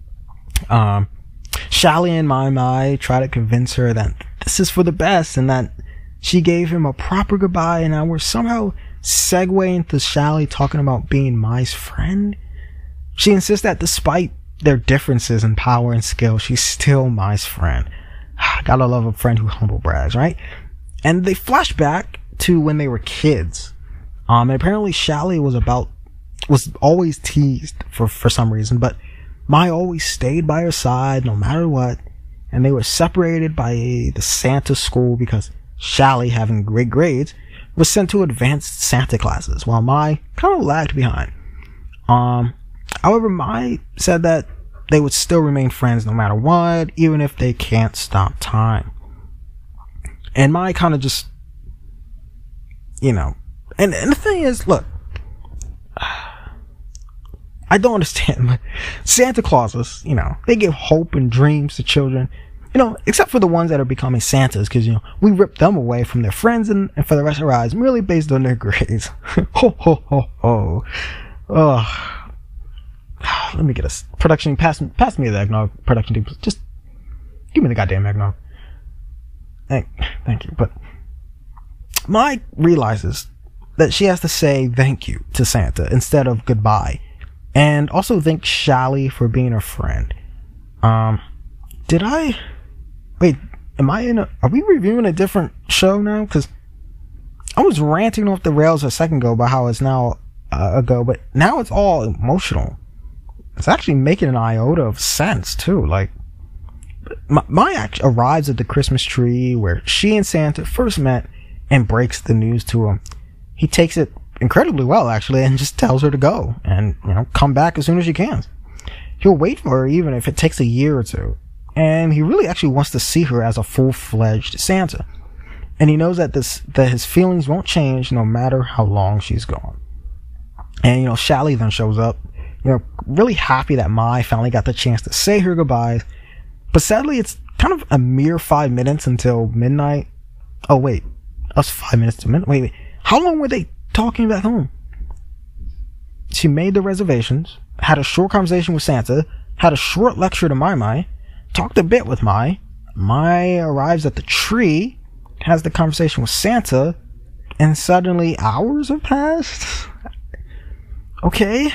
Um, Shally and Mai Mai try to convince her that this is for the best and that she gave him a proper goodbye, and now we're somehow segueing to Shally talking about being Mai's friend. She insists that despite their differences in power and skill, she's still Mai's friend. Gotta love a friend who humble brags, right? And they flash back to when they were kids. Um, and apparently Shally was about, was always teased for, for some reason, but Mai always stayed by her side no matter what. And they were separated by the Santa school because Shally, having great grades, was sent to advanced Santa classes, while Mai kind of lagged behind. Um, However, Mai said that they would still remain friends no matter what, even if they can't stop time. And Mai kind of just, you know, and, and the thing is, look, I don't understand, but Santa Clauses, you know, they give hope and dreams to children, you know, except for the ones that are becoming Santas, because, you know, we rip them away from their friends and, and for the rest of our lives, merely based on their grades. Ho, ho, ho, ho. Ugh. Let me get a production. Pass, pass me the eggnog, production team. Just give me the goddamn eggnog. Thank, thank you. But Mai realizes that she has to say thank you to Santa instead of goodbye, and also thank Shally for being her friend. Um, did I wait? Am I in a? Are we reviewing a different show now? Because I was ranting off the rails a second ago about how it's now uh, ago, but now it's all emotional. It's actually making an iota of sense too. Like, Mai actually arrives at the Christmas tree where she and Santa first met and breaks the news to him. He takes it incredibly well, actually, and just tells her to go and, you know, come back as soon as she can. He'll wait for her even if it takes a year or two. And he really actually wants to see her as a full-fledged Santa. And he knows that this that his feelings won't change no matter how long she's gone. And, you know, Shally then shows up, you know, really happy that Mai finally got the chance to say her goodbyes. But sadly, it's kind of a mere five minutes until midnight. Oh, wait. That's five minutes to midnight. Wait, wait. How long were they talking back home? She made the reservations, had a short conversation with Santa, had a short lecture to Mai Mai, talked a bit with Mai. Mai arrives at the tree, has the conversation with Santa, and suddenly hours have passed? Okay.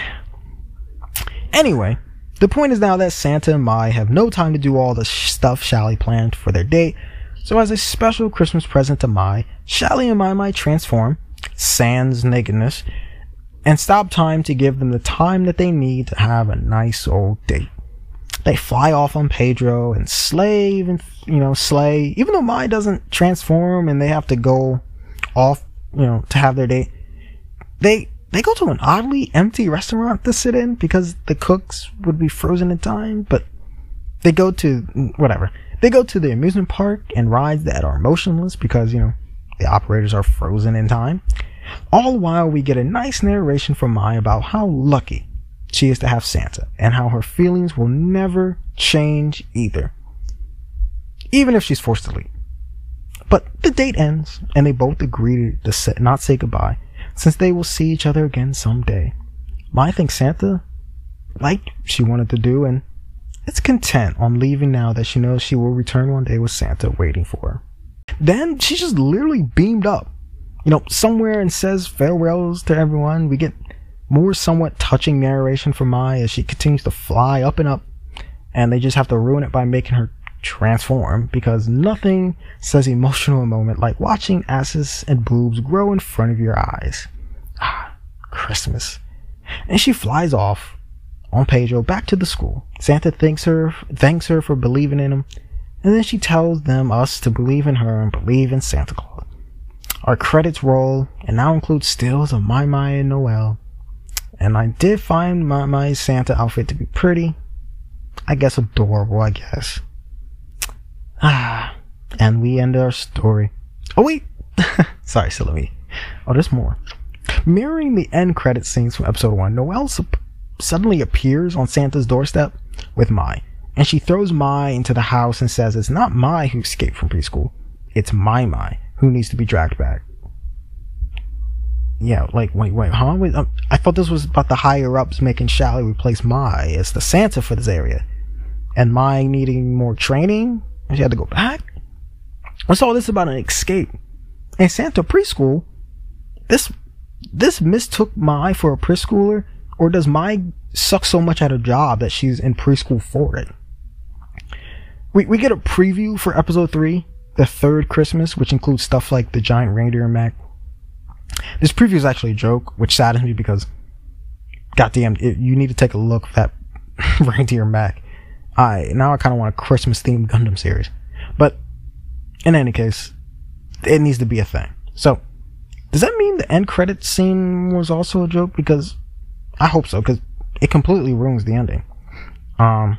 Anyway, the point is now that Santa and Mai have no time to do all the sh- stuff Shally planned for their date, so as a special Christmas present to Mai, Shally and Mai Mai transform, sans nakedness, and stop time to give them the time that they need to have a nice old date. They fly off on Pedro and slay, and you know, slay, even though Mai doesn't transform and they have to go off, you know, to have their date. They They go to an oddly empty restaurant to sit in because the cooks would be frozen in time, but they go to, whatever. They go to the amusement park and rides that are motionless because, you know, the operators are frozen in time. All the while we get a nice narration from Mai about how lucky she is to have Santa and how her feelings will never change either, even if she's forced to leave. But the date ends and they both agree to say, not say goodbye, since they will see each other again someday. Mai thinks Santa, like she wanted to do, and is content on leaving now that she knows she will return one day with Santa waiting for her. Then she just literally beamed up you know, somewhere and says farewells to everyone. We get more somewhat touching narration from Mai as she continues to fly up and up, and they just have to ruin it by making her transform, because nothing says emotional moment like watching asses and boobs grow in front of your eyes. Ah, Christmas. And she flies off on Pedro back to the school. Santa thanks her, thanks her for believing in him, and then she tells them us to believe in her and believe in Santa Claus. Our credits roll, and now include stills of Mai Mai and Noel. And I did find Mai Mai's Santa outfit to be pretty. I guess adorable, I guess. Ah, and we end our story. Oh wait, sorry, silly me. Oh, there's more. Mirroring the end credit scenes from episode one, Noel sup- suddenly appears on Santa's doorstep with Mai, and she throws Mai into the house and says it's not Mai who escaped from preschool, it's Mai Mai who needs to be dragged back. Yeah, like, wait, wait, huh? Wait, um, I thought this was about the higher-ups making Sally replace Mai as the Santa for this area, and Mai needing more training, and she had to go back? What's all this about an escape? And Santa preschool? This this mistook Mai for a preschooler, or does Mai suck so much at her job that she's in preschool for it? We we get a preview for episode three, the third Christmas, which includes stuff like the giant reindeer mech. This preview is actually a joke, which saddens me because, goddamn, it, you need to take a look at that reindeer mech. I now I kind of want a Christmas themed Gundam series, but in any case, it needs to be a thing. So, does that mean the end credit scene was also a joke? Because I hope so, because it completely ruins the ending. Um,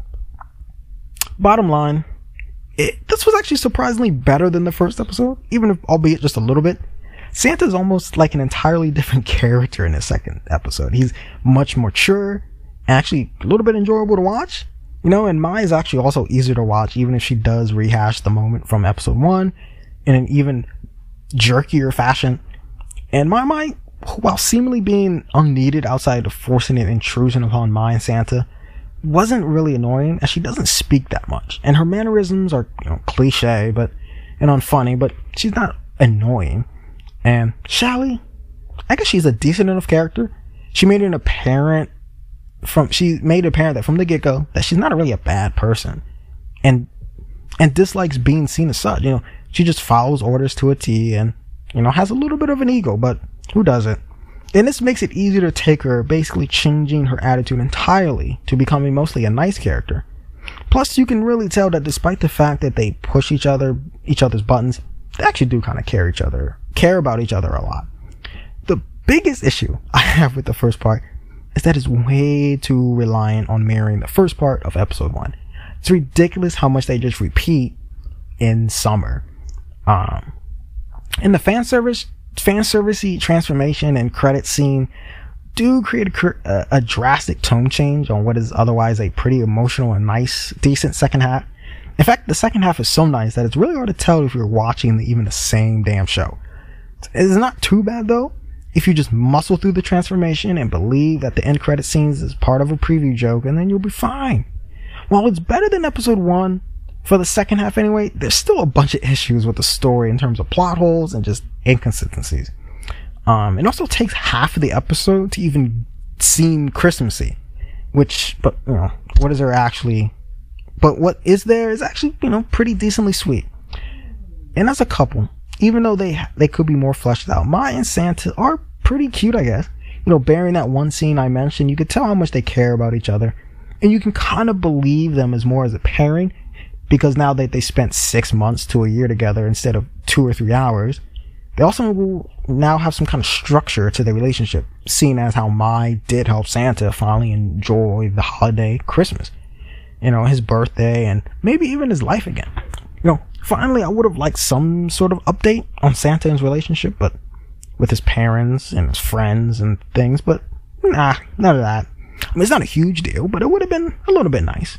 bottom line, it, this was actually surprisingly better than the first episode, even if albeit just a little bit. Santa's almost like an entirely different character in the second episode. He's much more mature, and actually a little bit enjoyable to watch. You know, and Mai is actually also easier to watch, even if she does rehash the moment from episode one in an even jerkier fashion. And Mai Mai, while seemingly being unneeded outside of forcing an intrusion upon Mai and Santa, wasn't really annoying, as she doesn't speak that much. And her mannerisms are, you know, cliche, but, and unfunny, but she's not annoying. And Sally, I guess she's a decent enough character. She made it apparent from, she made it apparent that from the get-go that she's not really a bad person. And, and dislikes being seen as such. You know, she just follows orders to a T and, you know, has a little bit of an ego, but who doesn't? And this makes it easier to take her, basically changing her attitude entirely to becoming mostly a nice character. Plus, you can really tell that despite the fact that they push each other, each other's buttons, they actually do kind of care each other, care about each other a lot. The biggest issue I have with the first part is that it's way too reliant on mirroring the first part of episode one. It's ridiculous how much they just repeat in summer. Um, and the fan service, fan servicey transformation and credit scene do create a, a drastic tone change on what is otherwise a pretty emotional and nice, decent second half. In fact, the second half is so nice that it's really hard to tell if you're watching the, even the same damn show. It's not too bad though, if you just muscle through the transformation and believe that the end credit scenes is part of a preview joke, and then you'll be fine. While it's better than episode one, for the second half anyway, there's still a bunch of issues with the story in terms of plot holes and just inconsistencies. Um, it also takes half of the episode to even seem Christmassy, which, but, you know, what is there actually, but what is there is actually, you know, pretty decently sweet. And as a couple, even though they they could be more fleshed out, Mai and Santa are pretty cute, I guess. You know, bearing that one scene I mentioned, you could tell how much they care about each other, and you can kind of believe them as more as a pairing, because now that they spent six months to a year together instead of two or three hours, they also will now have some kind of structure to their relationship, seeing as how Mai did help Santa finally enjoy the holiday Christmas. You know, his birthday, and maybe even his life again. You know, finally, I would have liked some sort of update on Santa and his relationship, but with his parents and his friends and things, but nah, none of that. I mean, it's not a huge deal, but it would have been a little bit nice.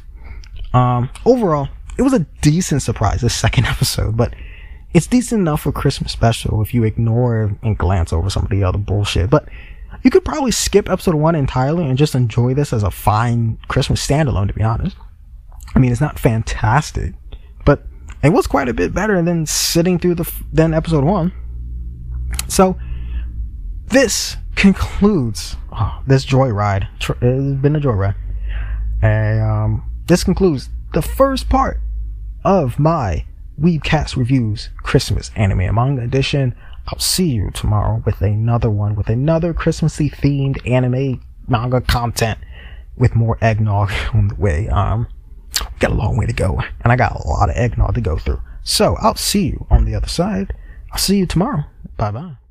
Um, overall, it was a decent surprise, this second episode, but it's decent enough for Christmas special if you ignore and glance over some of the other bullshit. But you could probably skip episode one entirely and just enjoy this as a fine Christmas standalone, to be honest. I mean, it's not fantastic, but it was quite a bit better than sitting through the than episode one. So this concludes oh, this joyride. It's been a joyride. And um, this concludes the first part of my Weebcast Reviews Christmas Anime and Manga Edition. I'll see you tomorrow with another one, with another Christmassy themed anime manga content with more eggnog on the way. Um, got a long way to go, and I got a lot of eggnog to go through. So I'll see you on the other side. I'll see you tomorrow. Bye bye.